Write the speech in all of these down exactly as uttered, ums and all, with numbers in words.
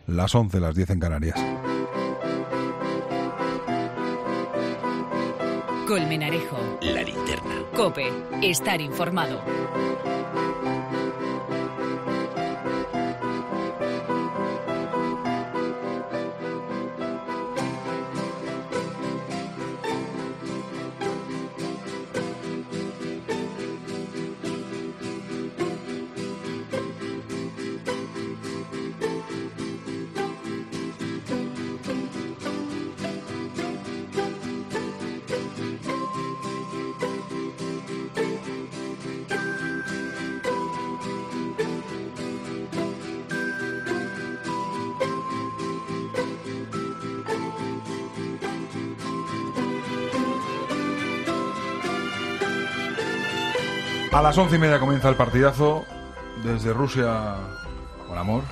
las once, las diez en Canarias. Colmenarejo. La linterna. COPE. Estar informado. A las once y media comienza el partidazo desde Rusia con amor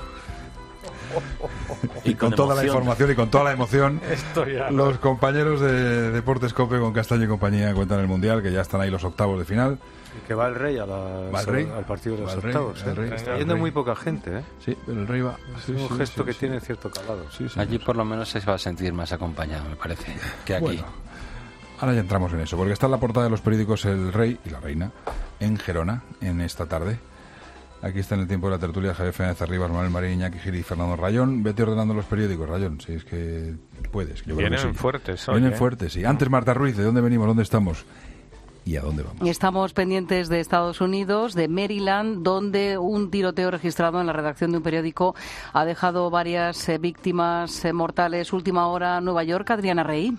y con, con toda la información y con toda la emoción. Ya, los ¿no? compañeros de Deportes COPE con Castaño y compañía cuentan el Mundial, que ya están ahí los octavos de final. Y que va el Rey, a la, el rey al partido de los el octavos. Rey, ¿eh? Rey, está yendo muy poca gente, ¿eh? Sí, pero el Rey va. Es sí, un sí, gesto sí, que sí. tiene cierto calado. Sí, sí, Allí sí. por lo menos se va a sentir más acompañado, me parece, que aquí. Bueno, ahora ya entramos en eso, porque está en la portada de los periódicos el Rey y la Reina en Gerona, en esta tarde. Aquí está en el tiempo de la tertulia Javier Fernández Arribas, Manuel Marín, Iñaki Gil y Fernando Rayón. Vete ordenando los periódicos, Rayón, si es que puedes. Yo Vienen creo que sí. fuertes hoy, Vienen ¿eh? fuertes, sí. Antes Marta Ruiz, ¿de dónde venimos? ¿Dónde estamos? ¿Y a dónde vamos? Estamos pendientes de Estados Unidos, de Maryland, donde un tiroteo registrado en la redacción de un periódico ha dejado varias eh, víctimas eh, mortales. Última hora, Nueva York, Adriana Rey.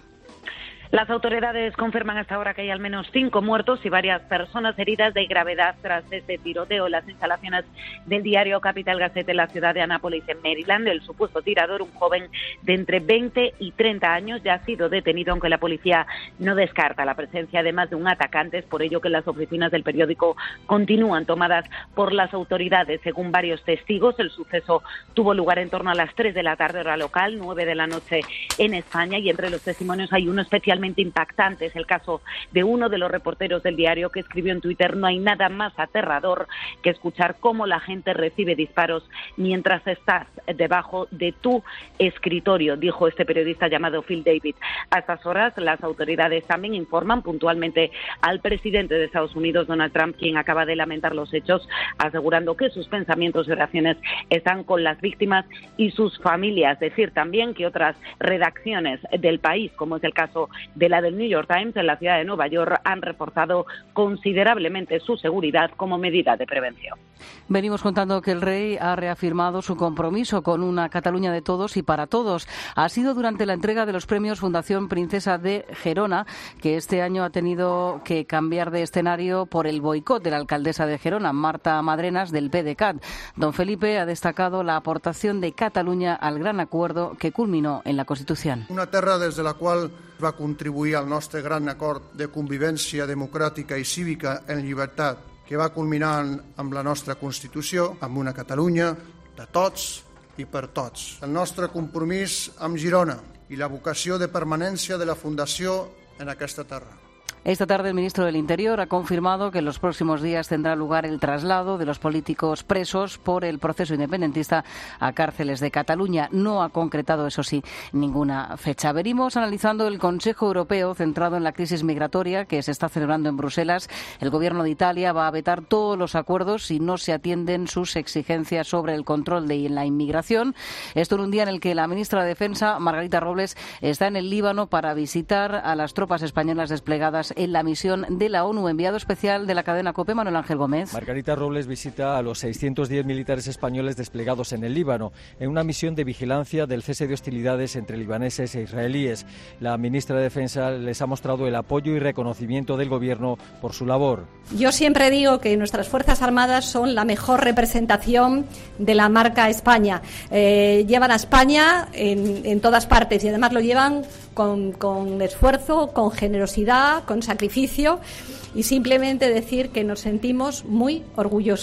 Las autoridades confirman hasta ahora que hay al menos cinco muertos y varias personas heridas de gravedad tras este tiroteo en las instalaciones del diario Capital Gazette en la ciudad de Annapolis, en Maryland. El supuesto tirador, un joven de entre veinte y treinta años, ya ha sido detenido, aunque la policía no descarta la presencia de más de un atacante. Es por ello que las oficinas del periódico continúan tomadas por las autoridades. Según varios testigos, el suceso tuvo lugar en torno a las tres de la tarde, hora local, nueve de la noche en España, y entre los testimonios hay uno especial impactante. Es el caso de uno de los reporteros del diario que escribió en Twitter: no hay nada más aterrador que escuchar cómo la gente recibe disparos mientras estás debajo de tu escritorio, dijo este periodista llamado Phil David. A estas horas las autoridades también informan puntualmente al presidente de Estados Unidos, Donald Trump, quien acaba de lamentar los hechos, asegurando que sus pensamientos y oraciones están con las víctimas y sus familias. Decir también que otras redacciones del país, como es el caso de la del New York Times en la ciudad de Nueva York, han reforzado considerablemente su seguridad como medida de prevención. Venimos contando que el Rey ha reafirmado su compromiso con una Cataluña de todos y para todos. Ha sido durante la entrega de los premios Fundación Princesa de Gerona, que este año ha tenido que cambiar de escenario por el boicot de la alcaldesa de Gerona, Marta Madrenas, del P D C A T. Don Felipe ha destacado la aportación de Cataluña al gran acuerdo que culminó en la Constitución. Una terra des de la qual va contribuir al nostre gran acord de convivència democràtica i cívica en llibertat, que va culminar amb la nostra Constitució, amb una Catalunya de tots i per tots. El nostre compromís amb Girona i la vocació de permanència de la Fundació en aquesta terra. Esta tarde el ministro del Interior ha confirmado que en los próximos días tendrá lugar el traslado de los políticos presos por el proceso independentista a cárceles de Cataluña. No ha concretado, eso sí, ninguna fecha. Venimos analizando el Consejo Europeo centrado en la crisis migratoria que se está celebrando en Bruselas. El Gobierno de Italia va a vetar todos los acuerdos si no se atienden sus exigencias sobre el control de la inmigración. Esto en un día en el que la ministra de Defensa, Margarita Robles, está en el Líbano para visitar a las tropas españolas desplegadas en la misión de la ONU. Enviado especial de la cadena COPE, Manuel Ángel Gómez. Margarita Robles visita a los seiscientos diez militares españoles desplegados en el Líbano en una misión de vigilancia del cese de hostilidades entre libaneses e israelíes. La ministra de Defensa les ha mostrado el apoyo y reconocimiento del Gobierno por su labor. Yo siempre digo que nuestras Fuerzas Armadas son la mejor representación de la marca España. Eh, llevan a España en, en todas partes y además lo llevan con, con esfuerzo, con generosidad, con sacrificio, y simplemente decir que nos sentimos muy orgullosos.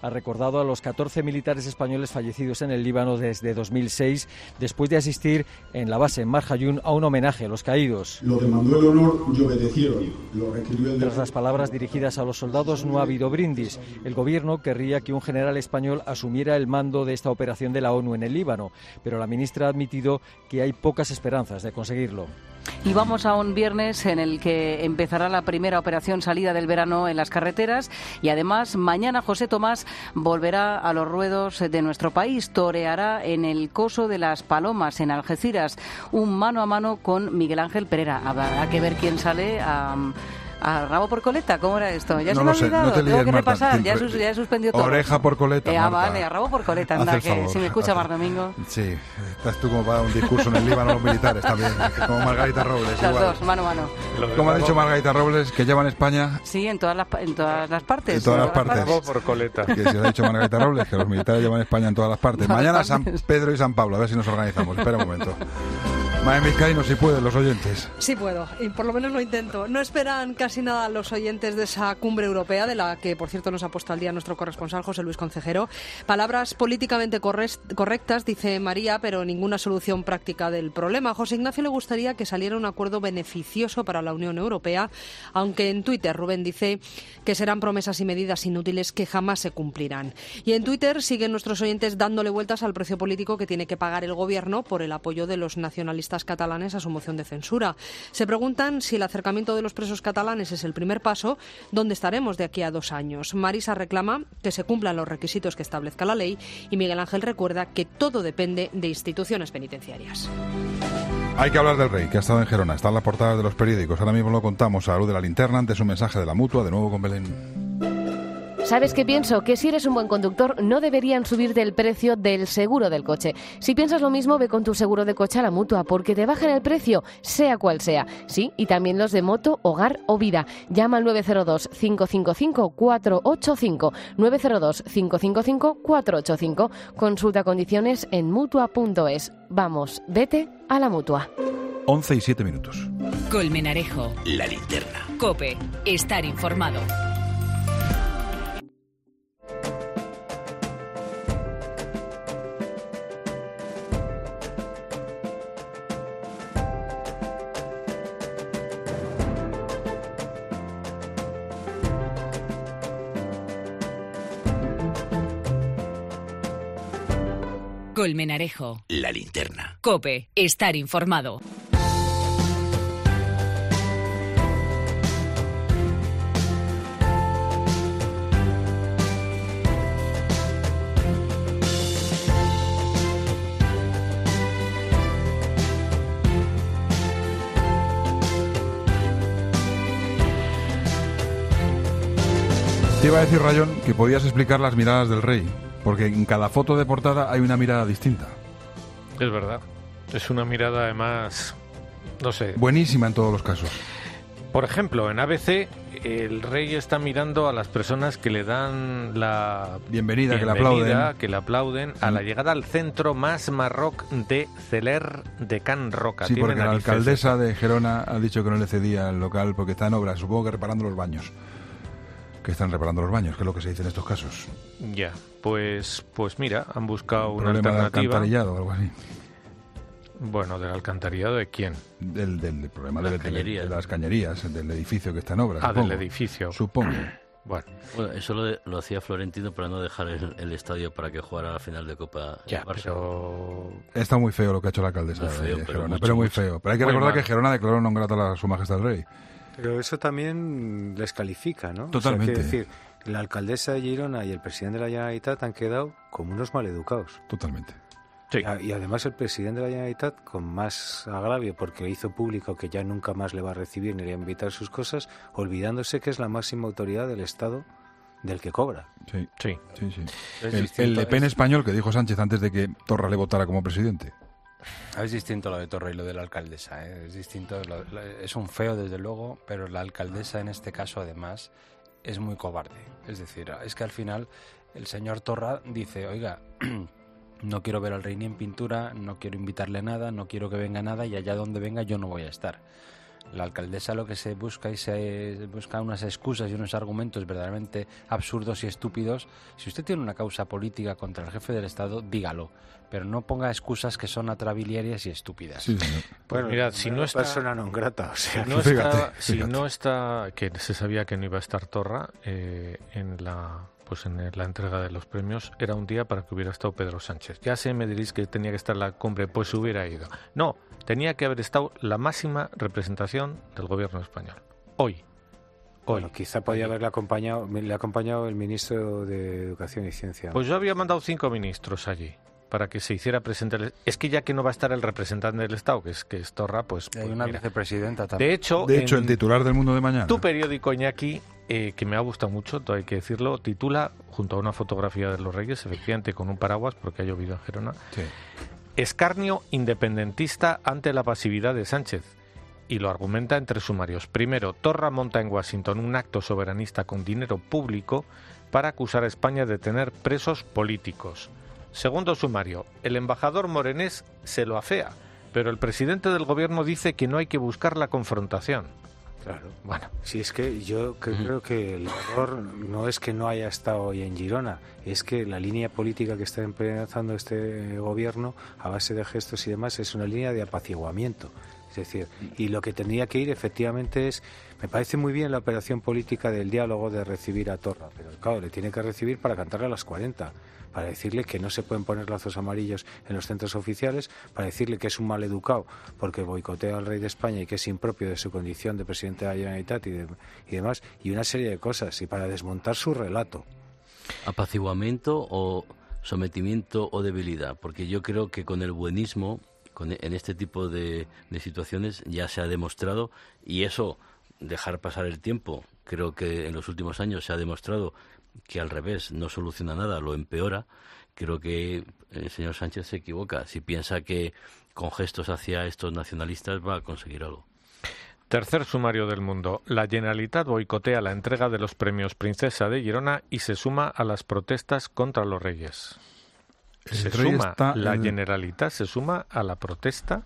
ha recordado a los catorce militares españoles fallecidos en el Líbano desde dos mil seis, después de asistir en la base en Mar Hayun a un homenaje a los caídos. Lo demandó el honor y obedecieron. Lo requirió el Tras las palabras dirigidas a los soldados no ha habido brindis. El gobierno querría que un general español asumiera el mando de esta operación de la ONU en el Líbano, pero la ministra ha admitido que hay pocas esperanzas de conseguirlo. Y vamos a un viernes en el que empezará la primera operación salida del verano en las carreteras y además mañana José Tomás volverá a los ruedos de nuestro país, toreará en el Coso de las Palomas en Algeciras, un mano a mano con Miguel Ángel Pereira. Habrá que ver quién sale a... ¿A rabo por coleta? ¿Cómo era esto? Ya no se me ha sé, olvidado, no te tengo líes, que Marta. repasar, ya, sus, ya he suspendido todo. Oreja por coleta, eh, Ah, Marta. vale, a rabo por coleta, anda, que favor, si me escucha haz Mar Domingo. Sí, estás tú como para un discurso en el Líbano a los militares también, como Margarita Robles. Los igual. dos, mano a mano. Como ha dicho Margarita Robles, que lleva en España... Sí, en todas las, en todas las partes. En todas las partes. Rabo por coleta. Que se lo ha dicho Margarita Robles, que los militares llevan España en todas las partes. Todas Mañana las San partes. Pedro y San Pablo, a ver si nos organizamos. Espera un momento. Maem Vizcaíno, si pueden, los oyentes. Sí puedo, y por lo menos lo intento. No esperan casi nada los oyentes de esa cumbre europea, de la que, por cierto, nos ha puesto al día nuestro corresponsal José Luis Concejero. Palabras políticamente correctas, dice María, pero ninguna solución práctica del problema. A José Ignacio le gustaría que saliera un acuerdo beneficioso para la Unión Europea, aunque en Twitter Rubén dice que serán promesas y medidas inútiles que jamás se cumplirán. Y en Twitter siguen nuestros oyentes dándole vueltas al precio político que tiene que pagar el gobierno por el apoyo de los nacionalistas catalanes a su moción de censura. Se preguntan si el acercamiento de los presos catalanes es el primer paso, ¿dónde estaremos de aquí a dos años? Marisa reclama que se cumplan los requisitos que establezca la ley y Miguel Ángel recuerda que todo depende de instituciones penitenciarias. Hay que hablar del rey, que ha estado en Gerona. Está en la portada de los periódicos. Ahora mismo lo contamos a la luz de la linterna ante su mensaje de la Mutua, de nuevo con Belén. ¿Sabes qué pienso? Que si eres un buen conductor no deberían subirte el precio del seguro del coche. Si piensas lo mismo, ve con tu seguro de coche a la Mutua, porque te bajan el precio, sea cual sea. Sí, y también los de moto, hogar o vida. Llama al nueve cero dos, cinco cinco cinco, cuatro ocho cinco, nueve cero dos, cinco cinco cinco, cuatro ocho cinco. Consulta condiciones en mutua punto es. Vamos, vete a la Mutua. once y siete minutos. Colmenarejo. La linterna. COPE. Estar informado. Colmenarejo. La linterna. COPE. Estar informado. Te iba a decir, Rayón, que podías explicar las miradas del rey, porque en cada foto de portada hay una mirada distinta. Es verdad. Es una mirada, además, no sé. Buenísima en todos los casos. Por ejemplo, en A B C, el rey está mirando a las personas que le dan la bienvenida, bienvenida que le aplauden, que le aplauden a la llegada al centro más marroc de Celer de Can Roca. Sí, Tiene porque la narices. alcaldesa de Gerona ha dicho que no le cedía el local porque está en obras, supongo que reparando los baños. Que están reparando los baños, que es lo que se dice en estos casos. Ya, pues pues mira, han buscado Un una problema de alternativa. alcantarillado o algo así. Bueno, ¿del alcantarillado de quién? Del, del, del problema Las de, de- cañerías. de las cañerías, del edificio que está en obras. Ah, supongo. del edificio. Supongo. Bueno, Bueno, eso lo, lo hacía Florentino para no dejar el, el estadio para que jugara la final de Copa. ya, el Barça. Oh. Está muy feo lo que ha hecho la alcaldesa Muy feo, de pero Gerona, mucho, pero muy mucho. feo. Pero hay que Muy recordar mal. que Gerona declaró non grata a su majestad el rey. Pero eso también les califica, ¿no? Totalmente. O sea, quiero decir, la alcaldesa de Girona y el presidente de la Generalitat han quedado como unos maleducados. Totalmente. sí. Y a- Y además el presidente de la Generalitat con más agravio porque hizo público que ya nunca más le va a recibir ni le va a invitar sus cosas, olvidándose que es la máxima autoridad del Estado del que cobra. Sí, Sí. sí, sí. Es El, distinto, el Le Pen es- español que dijo Sánchez antes de que Torra le votara como presidente. Es distinto lo de Torra y lo de la alcaldesa, ¿eh? Es distinto, lo- lo- es un feo desde luego, pero la alcaldesa en este caso además es muy cobarde. Es decir, es que al final el señor Torra dice, oiga, no quiero ver al rey ni en pintura, no quiero invitarle a nada, no quiero que venga nada y allá donde venga yo no voy a estar. La alcaldesa lo que se busca y se busca unas excusas y unos argumentos verdaderamente absurdos y estúpidos. Si usted tiene una causa política contra el jefe del Estado, dígalo, pero no ponga excusas que son atrabiliarias y estúpidas. Sí, señor. Pues mira, si no está persona non grata, o sea, si no fíjate, está, fíjate. si no está, que se sabía que no iba a estar Torra eh, en la pues en la entrega de los premios, era un día para que hubiera estado Pedro Sánchez. Ya sé, me diréis que tenía que estar en la cumbre, pues hubiera ido. No, tenía que haber estado la máxima representación del gobierno español. Hoy. Hoy. Bueno, quizá podía haberle acompañado, le ha acompañado el ministro de Educación y Ciencia. Pues yo había mandado cinco ministros allí para que se hiciera presente. El... Es que ya que no va a estar el representante del Estado, que es que es Torra, pues... Hay pues una mira. vicepresidenta también. De hecho, De hecho en el titular del Mundo de Mañana. tu periódico, Iñaki, eh, que me ha gustado mucho, todo hay que decirlo, titula, junto a una fotografía de los Reyes, efectivamente con un paraguas, porque ha llovido en Gerona, Sí. escarnio independentista ante la pasividad de Sánchez. Y lo argumenta en tres sumarios. Primero, Torra monta en Washington un acto soberanista con dinero público para acusar a España de tener presos políticos. Segundo sumario, el embajador morenés se lo afea, pero el presidente del gobierno dice que no hay que buscar la confrontación. Claro. Bueno, Si es que yo que Ujú. creo que el error no es que no haya estado hoy en Girona, es que la línea política que está empezando este gobierno a base de gestos y demás es una línea de apaciguamiento. Es decir, y lo que tendría que ir efectivamente es, me parece muy bien la operación política del diálogo de recibir a Torra, pero claro, le tiene que recibir para cantarle a las cuarenta, para decirle que no se pueden poner lazos amarillos en los centros oficiales, para decirle que es un maleducado porque boicotea al rey de España y que es impropio de su condición de presidente de la Generalitat y, de, y demás, y una serie de cosas, y para desmontar su relato. ¿Apaciguamiento o sometimiento o debilidad? Porque yo creo que con el buenismo, con, en este tipo de, de situaciones, ya se ha demostrado, y eso, dejar pasar el tiempo, creo que en los últimos años se ha demostrado que al revés no soluciona nada, lo empeora. Creo que el señor Sánchez se equivoca si piensa que con gestos hacia estos nacionalistas va a conseguir algo. tercer sumario del Mundo. La Generalitat boicotea la entrega de los premios Princesa de Girona y se suma a las protestas contra los Reyes. El Se rey suma, está la en- Generalitat se suma a la protesta,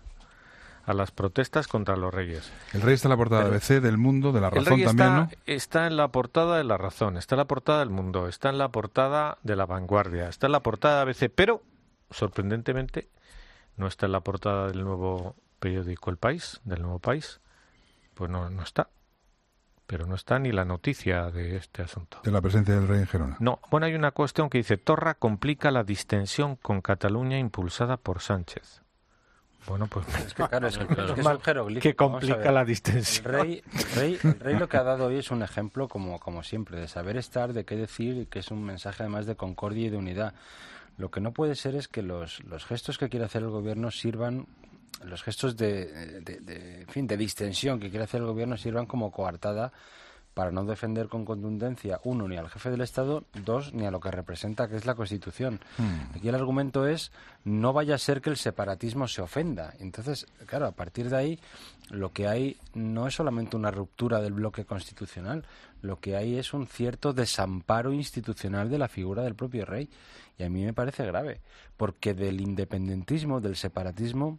a las protestas contra los Reyes. El Rey está en la portada de Pero- A B C, del Mundo, de La El Razón Rey también, está, ¿no? está en la portada de La Razón, está en la portada del Mundo, está en la portada de La Vanguardia, está en la portada de A B C, pero, sorprendentemente, no está en la portada del nuevo periódico El País, del Nuevo País. Pues no, no está. Pero no está ni la noticia de este asunto. De la presencia del Rey en Gerona. No, bueno, hay una cuestión que dice, Torra complica la distensión con Cataluña impulsada por Sánchez. Bueno, pues Es que claro, es, que- es que es mal un jeroglífico. que Vamos a complica ver. la distensión. El rey, el, rey, el rey lo que ha dado hoy es un ejemplo, como, como siempre, de saber estar, de qué decir, y que es un mensaje además de concordia y de unidad. Lo que no puede ser es que los, los gestos que quiere hacer el gobierno sirvan, los gestos de, de, de, en fin, de distensión que quiere hacer el gobierno sirvan como coartada para no defender con contundencia, uno, ni al jefe del Estado, dos, ni a lo que representa, que es la Constitución. Hmm. Aquí el argumento es, no vaya a ser que el separatismo se ofenda. Entonces, claro, a partir de ahí, lo que hay no es solamente una ruptura del bloque constitucional, lo que hay es un cierto desamparo institucional de la figura del propio rey. Y a mí me parece grave, porque del independentismo, del separatismo,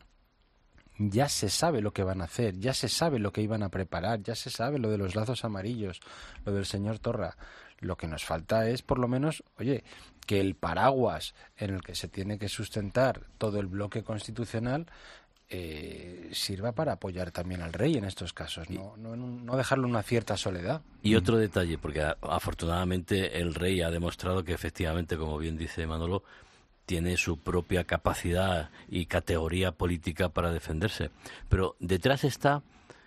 ya se sabe lo que van a hacer, ya se sabe lo que iban a preparar, ya se sabe lo de los lazos amarillos, lo del señor Torra. Lo que nos falta es, por lo menos, oye, que el paraguas en el que se tiene que sustentar todo el bloque constitucional eh, sirva para apoyar también al rey en estos casos, no, no, en un- no dejarlo en una cierta soledad. Y otro detalle, porque a- afortunadamente el rey ha demostrado que efectivamente, como bien dice Manolo, tiene su propia capacidad y categoría política para defenderse. Pero detrás está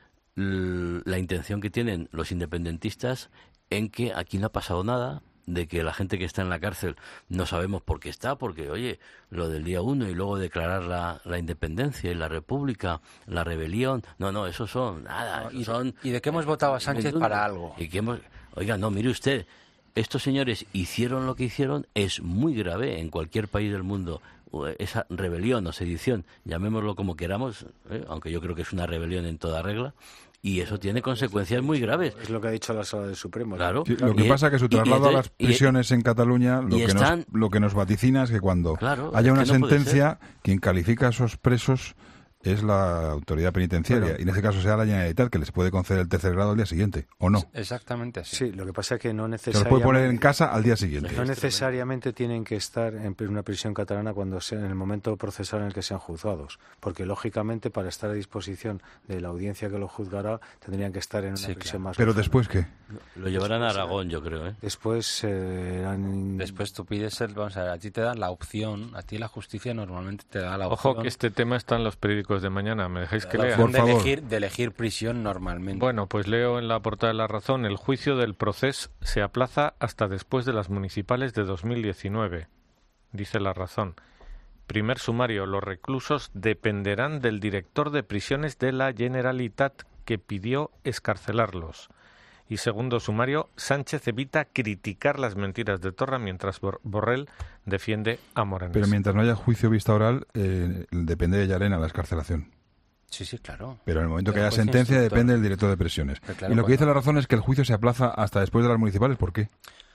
l- la intención que tienen los independentistas en que aquí no ha pasado nada, de que la gente que está en la cárcel no sabemos por qué está, porque, oye, lo del día uno y luego declarar la, la independencia y la república, la rebelión, no, no, eso son nada, No, y- son... y de qué hemos votado a Sánchez para algo. Y que hemos, oiga, no, mire usted, estos señores hicieron lo que hicieron, es muy grave en cualquier país del mundo. Esa rebelión o sedición, llamémoslo como queramos, ¿eh? Aunque yo creo que es una rebelión en toda regla, y eso tiene consecuencias muy graves. Es lo que ha dicho la Sala del Supremo. Claro. Sí, lo que Y- pasa es que su y- y traslado a las entonces- y- prisiones en Cataluña lo y que, están- nos, lo que nos vaticina es que cuando Claro, haya es una que no puede sentencia, quien califica a esos presos es la autoridad penitenciaria, Bueno, y en ese caso sea la Generalitat, que les puede conceder el tercer grado al día siguiente, ¿o no? Exactamente así. Sí, lo que pasa es que no Se necesariamente... los puede poner en casa al día siguiente. No necesariamente tienen que estar en una prisión catalana cuando sea en el momento procesal en el que sean juzgados, porque lógicamente para estar a disposición de la audiencia que lo juzgará tendrían que estar en una Sí, prisión claro. más. Pero profunda. después, ¿qué? Lo llevarán a Aragón, yo creo, ¿eh? Después eh, eran- Después tú pides el, vamos a ver, a ti te dan la opción, a ti la justicia normalmente te da la Ojo opción, que este tema está en los periódicos de mañana. ¿Me dejáis que la lea? opción de elegir, de elegir prisión normalmente. Bueno, pues leo en la portada de La Razón: el juicio del proceso se aplaza hasta después de las municipales de dos mil diecinueve. Dice La Razón. Primer sumario: los reclusos dependerán del director de prisiones de la Generalitat, que pidió excarcelarlos. Y segundo sumario: Sánchez evita criticar las mentiras de Torra mientras Bor- Borrell defiende a Morenés. Pero mientras no haya juicio vista oral, eh, depende de Llarena la excarcelación. Sí, sí, claro. Pero en el momento Del que haya juez sentencia instructor. depende del director de prisiones. Pero claro, y lo que cuando- dice La Razón es que el juicio se aplaza hasta después de las municipales. ¿Por qué?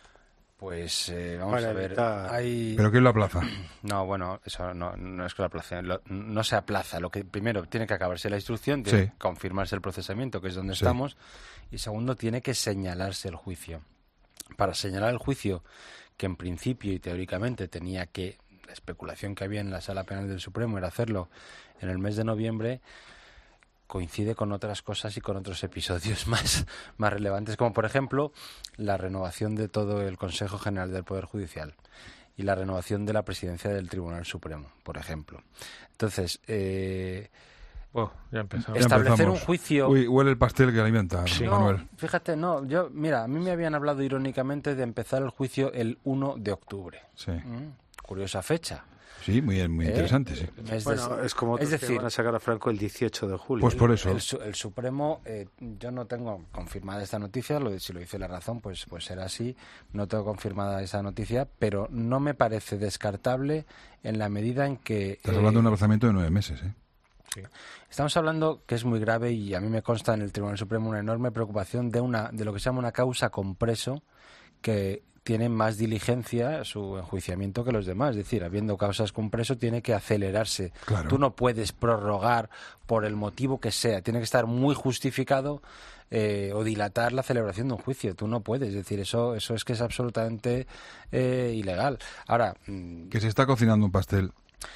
Pues eh, vamos Para a ver, evitar- hay... ¿Pero quién lo aplaza? No, bueno, eso no, no es que lo aplace, lo- no se aplaza. Lo que primero tiene que acabarse la instrucción, tiene Sí. que confirmarse el procesamiento, que es donde Sí. estamos, y segundo tiene que señalarse el juicio. Para señalar el juicio, que en principio y teóricamente tenía que, la especulación que había en la Sala Penal del Supremo era hacerlo en el mes de noviembre, coincide con otras cosas y con otros episodios más, más relevantes, como por ejemplo la renovación de todo el Consejo General del Poder Judicial y la renovación de la presidencia del Tribunal Supremo, por ejemplo. Entonces, eh, Oh, ya empezamos. Ya establecer empezamos. un juicio... Uy, huele el pastel que alimenta, No, Manuel. fíjate, no, yo, mira, a mí me habían hablado irónicamente de empezar el juicio el uno de octubre. Sí, Mm, curiosa fecha. sí muy, muy ¿Eh? interesante, sí. Es, Bueno, de- es como es otros que decir, van a sacar a Franco el dieciocho de julio. Pues por eso. El, su- el Supremo, eh, yo no tengo confirmada esta noticia, lo, de- si lo dice La Razón, pues, pues será así, no tengo confirmada esa noticia, pero no me parece descartable en la medida en que... Estás eh, hablando de un aplazamiento de nueve meses, ¿eh? Estamos hablando que es muy grave y a mí me consta en el Tribunal Supremo una enorme preocupación de una de lo que se llama una causa compreso que tiene más diligencia su enjuiciamiento que los demás. Es decir, habiendo causas compreso tiene que acelerarse. Claro. Tú no puedes prorrogar por el motivo que sea. Tiene que estar muy justificado eh, o dilatar la celebración de un juicio. Tú no puedes. Es decir, eso, eso es que es absolutamente eh, ilegal. Ahora, mm, Que se está cocinando un pastel.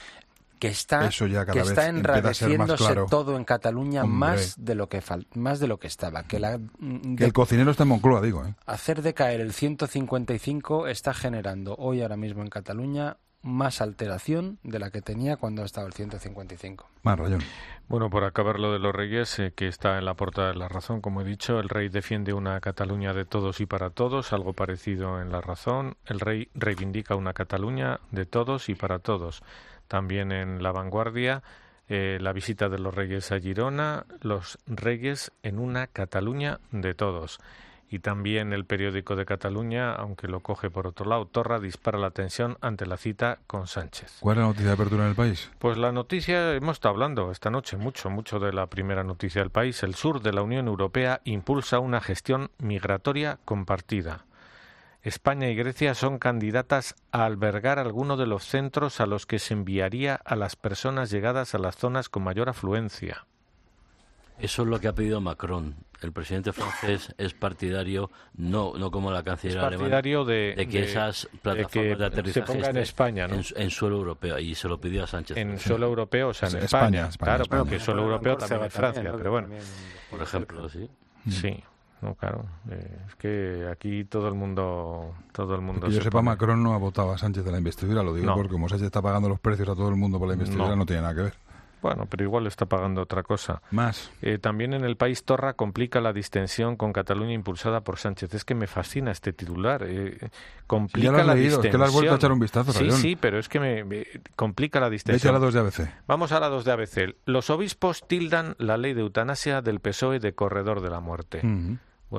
que está, Eso ya cada que vez está empieza a ser más enrareciéndose claro. todo en Cataluña Hombre. más de lo que fal- más de lo que estaba. Que la mm, Que de- el cocinero está en Moncloa, digo, ¿eh? hacer decaer el ciento cincuenta y cinco está generando hoy ahora mismo en Cataluña más alteración de la que tenía cuando estaba el ciento cincuenta y cinco. Más rayón. Bueno, por acabar lo de los reyes, eh, que está en la portada de La Razón, como he dicho, el rey defiende una Cataluña de todos y para todos, algo parecido en La Razón. El rey reivindica una Cataluña de todos y para todos. También en La Vanguardia, eh, la visita de los reyes a Girona, los reyes en una Cataluña de todos. Y también el periódico de Cataluña, aunque lo coge por otro lado, Torra dispara la tensión ante la cita con Sánchez. ¿Cuál es la noticia de apertura en el país? Pues la noticia, hemos estado hablando esta noche mucho, mucho de la primera noticia del país. El sur de la Unión Europea impulsa una gestión migratoria compartida. España y Grecia son candidatas a albergar alguno de los centros a los que se enviaría a las personas llegadas a las zonas con mayor afluencia. Eso es lo que ha pedido Macron. El presidente francés es partidario, no no como la Es canciller alemana, partidario de, de que de- esas de plataformas que de, aterrizaje se ponga en estén España, ¿no? en, en suelo europeo, y se lo pidió a Sánchez. En suelo europeo, o sea, en España, España. España, claro, España. porque suelo Bueno, europeo en también en Córcega Francia, también, ¿no? pero bueno. También, Por ejemplo, sí. Sí, no, claro. eh, es que aquí todo el mundo, todo el mundo. Que yo se sepa, pone- Macron no ha votado a Sánchez de la investidura, lo digo No. porque como Sánchez está pagando los precios a todo el mundo por la investidura, No. no, tiene nada que ver. Bueno, pero igual está pagando otra cosa. Más. Eh, también en el país Torra complica la distensión con Cataluña impulsada por Sánchez. Es que me fascina este titular. Eh, complica Sí, ya lo has la leído, es distensión. que le has vuelto a echar un vistazo, Sí, Rayón. sí, pero es que me, me complica la De hecho, distensión. la dos de A B C. Vamos a la dos de A B C. Los obispos tildan la ley de eutanasia del P S O E de corredor de la muerte. Ujú.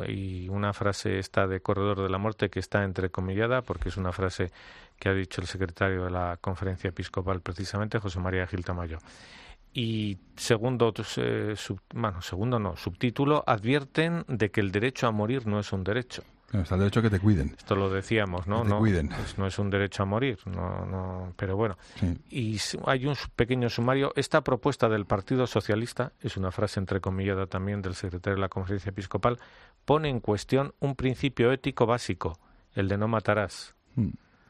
Y una frase esta de corredor de la muerte que está entrecomillada porque es una frase que ha dicho el secretario de la Conferencia Episcopal precisamente, José María Gil Tamayo. Y segundo, eh, sub, bueno, segundo no, subtítulo, advierten de que el derecho a morir no es un derecho. No, está el derecho a que te cuiden. Esto lo decíamos, ¿no? Que te no, cuiden. pues no es un derecho a morir, no, no, pero bueno. Sí. Y hay un pequeño sumario. Esta propuesta del Partido Socialista, es una frase entrecomillada también del secretario de la Conferencia Episcopal, pone en cuestión un principio ético básico, el de no matarás. Mm.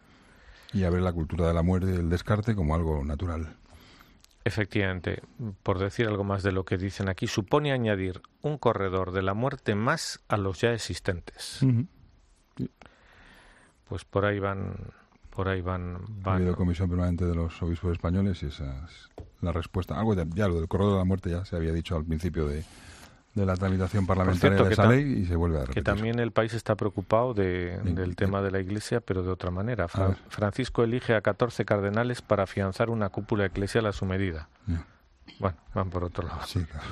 Y abre la cultura de la muerte y del descarte como algo natural. Efectivamente, por decir algo más de lo que dicen aquí, supone añadir un corredor de la muerte más a los ya existentes. Uh-huh. Sí. Pues por ahí van, por ahí van, van. Ha habido comisión permanente de los obispos españoles y esa es la respuesta. Algo de, ya lo del corredor de la muerte ya se había dicho al principio de, de la tramitación parlamentaria cierto, de esa tam- ley y se vuelve a repetir. Que también el país está preocupado de, Sí, del sí. tema de la Iglesia, pero de otra manera. Fra- ver. Francisco elige a catorce cardenales para afianzar una cúpula eclesial a su medida. Ya. Bueno, van por otro lado. Sí, claro.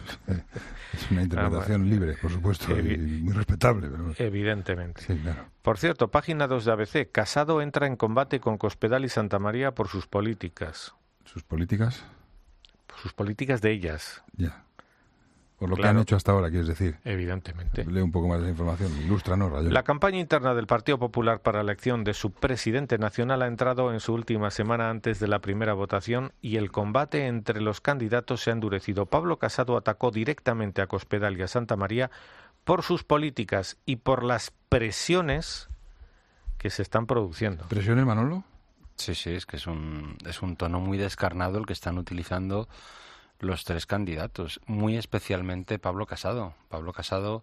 Es una interpretación Ah, bueno. libre, por supuesto, y Evi- muy respetable. Pero... Evidentemente. Sí, claro. Por cierto, página dos de A B C. Casado entra en combate con Cospedal y Santa María por sus políticas. ¿Sus políticas? Por sus políticas de ellas. Ya. Por lo Claro. que han hecho hasta ahora, quieres decir. Evidentemente. Lee un poco más de esa información. Ilústranos, Rayón. La campaña interna del Partido Popular para la elección de su presidente nacional ha entrado en su última semana antes de la primera votación y el combate entre los candidatos se ha endurecido. Pablo Casado atacó directamente a Cospedal y a Santa María por sus políticas y por las presiones que se están produciendo. ¿Presiones, Manolo? Sí, sí, es que es un, es un tono muy descarnado el que están utilizando los tres candidatos, muy especialmente Pablo Casado. Pablo Casado,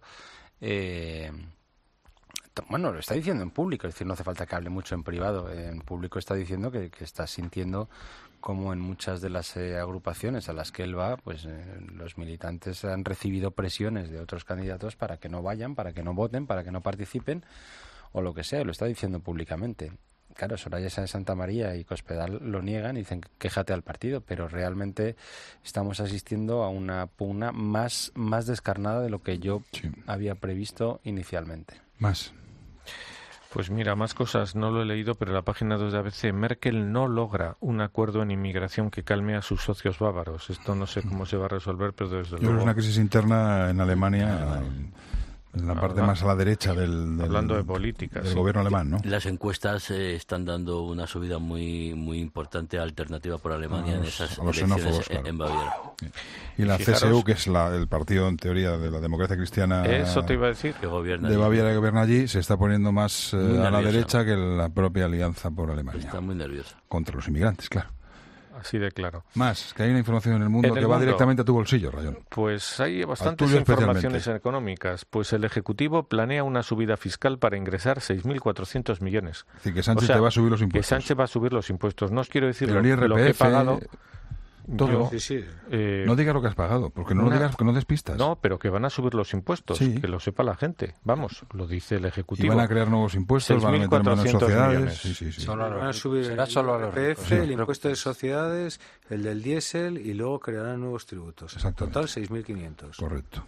eh, t- bueno, lo está diciendo en público, es decir, no hace falta que hable mucho en privado. En público está diciendo que, que está sintiendo como en muchas de las eh, agrupaciones a las que él va, pues eh, los militantes han recibido presiones de otros candidatos para que no vayan, para que no voten, para que no participen, o lo que sea, lo está diciendo públicamente. Claro, Soraya Sáenz de Santa María y Cospedal lo niegan y dicen quéjate al partido, pero realmente estamos asistiendo a una pugna más, más descarnada de lo que yo Sí. había previsto inicialmente. Más. Pues mira, más cosas, no lo he leído, pero en la página dos de A B C, Merkel no logra un acuerdo en inmigración que calme a sus socios bávaros. Esto no sé cómo se va a resolver, pero desde Yo creo que luego... es una crisis interna en Alemania, en, en la parte Habla- más a la derecha del, del, Hablando de política, del sí. gobierno alemán, ¿no? Las encuestas eh, están dando una subida muy muy importante alternativa por Alemania A en los- esas a los elecciones xenófobos, en- claro. en Baviera. Y la Fijaros- C S U, que es la, el partido en teoría de la democracia cristiana Eso te iba a decir. Que gobierna de allí. Baviera que gobierna allí, se está poniendo más eh, Muy a la nerviosa. derecha que la propia Alianza por Alemania. Está muy nerviosa. Contra los inmigrantes, claro. Así de claro. Más, que hay una información en el mundo En el que va mundo. directamente a tu bolsillo, Rayón. Pues hay bastantes tuyo informaciones especialmente. económicas. Pues el Ejecutivo planea una subida fiscal para ingresar seis mil cuatrocientos millones. Es decir, que Sánchez O sea, te va a subir los Que impuestos. Sánchez va a subir los impuestos. No os quiero decir Pero lo, el I R P F, lo que he pagado. todo. Yo, Sí, sí. eh, No digas lo que has pagado, porque no lo una- digas, que no despistas. no, pero que van a subir los impuestos. Sí. Que lo sepa la gente. Vamos, lo dice el Y Ejecutivo. van a crear nuevos impuestos, van a meter mano en seis mil cuatrocientos sociedades. millones. Sí, sí, sí. Solo a los Van a ricos. subir Será el solo a los I R P F, ricos. el impuesto de sociedades, el del diésel y luego crearán nuevos tributos. En Exactamente. total seis mil quinientos. Correcto.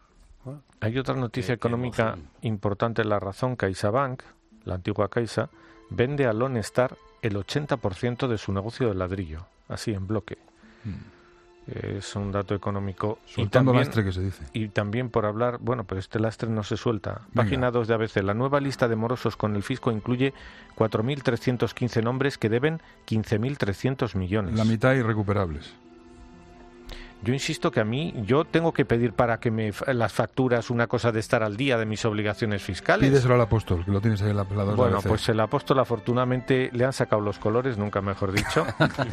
Hay otra noticia Qué- qué económica emoción. importante en La Razón. CaixaBank, la antigua Caixa, vende a Lone Star el ochenta por ciento de su negocio de ladrillo, así en bloque. Es un dato económico. Y Soltando también, lastre, que se dice. y también por hablar, bueno, pero este lastre no se suelta. Venga. Página dos de A B C. La nueva lista de morosos con el fisco incluye cuatro mil trescientos quince nombres que deben quince mil trescientos millones. La mitad irrecuperables. Yo insisto que a mí, yo tengo que pedir para que me f- las facturas una cosa de estar al día de mis obligaciones fiscales. Pídeselo al apóstol, que lo tienes ahí en la, la dos de Bueno, A B C. pues el apóstol afortunadamente le han sacado los colores, nunca mejor dicho,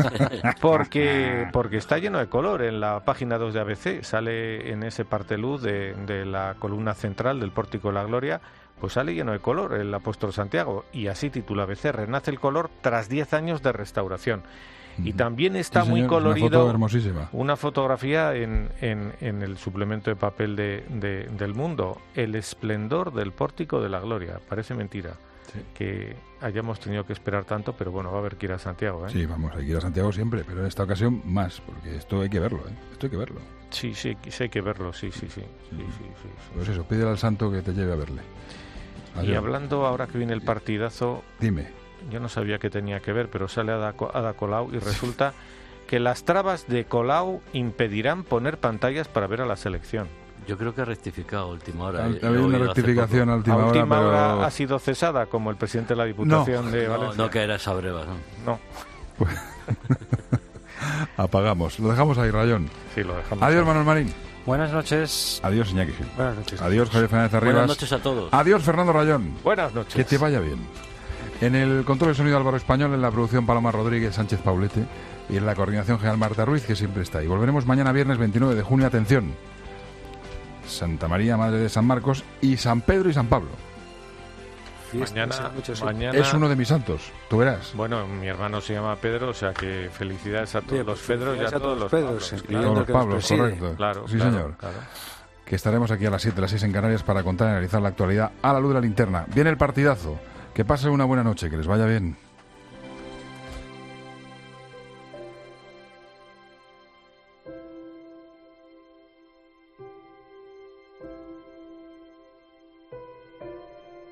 porque porque está lleno de color en la página dos de A B C, sale en ese parte luz de, de la columna central del Pórtico de la Gloria, pues sale lleno de color el apóstol Santiago, y así titula A B C, renace el color tras diez años de restauración. Y también está Sí, muy señor, es una colorido foto hermosísima. una fotografía en, en, en el suplemento de papel de, de- del Mundo, el esplendor del Pórtico de la Gloria. Parece mentira Sí. que hayamos tenido que esperar tanto, pero bueno, va a haber que ir a Santiago, ¿eh? Sí, vamos, hay que ir a Santiago siempre, pero en esta ocasión más, porque esto hay que verlo, ¿eh? Esto hay que verlo. Sí, sí, sí hay que verlo, sí, sí, sí. sí, sí, sí, sí. Pues eso, pídele al santo que te lleve a verle. Y Adiós. hablando ahora que viene el partidazo, Dime. yo no sabía que tenía que ver, pero sale Ada, Co- Ada Colau y resulta que las trabas de Colau impedirán poner pantallas para ver a la selección. Yo creo que ha rectificado a última hora. Ha eh, habido una rectificación a última hora. A última pero... hora ha sido cesada, como el presidente de la Diputación no. de No, Valencia. no, que era esa breva, ¿no? No. Pues... Apagamos. Lo dejamos ahí, Rayón. Sí, lo dejamos. Adiós, ahí. Manuel Marín. Buenas noches. Adiós, Iñaki Gil. Buenas noches. Adiós, Javier Fernández Arribas. Buenas noches a todos. Adiós, Fernando Rayón. Buenas noches. Que te vaya bien. En el control de sonido Álvaro Español, en la producción Paloma Rodríguez, Sánchez Paulete y en la coordinación general Marta Ruiz, que siempre está ahí. Volveremos mañana viernes veintinueve de junio. Atención. Santa María, Madre de San Marcos, y San Pedro y San Pablo. Mañana, mañana es uno de mis santos, tú verás. Bueno, mi hermano se llama Pedro, o sea que felicidades a todos sí, los Pedros y a, a todos los Pedros, Pablos. Claro. Todos los Pablos, correcto. Claro, sí, claro, señor. Claro. Que estaremos aquí a las siete, las seis en Canarias para contar y analizar la actualidad a la luz de la linterna. Viene el partidazo. Que pasen una buena noche, que les vaya bien.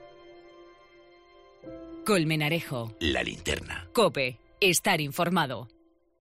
Colmenarejo. La linterna. COPE. Estar informado.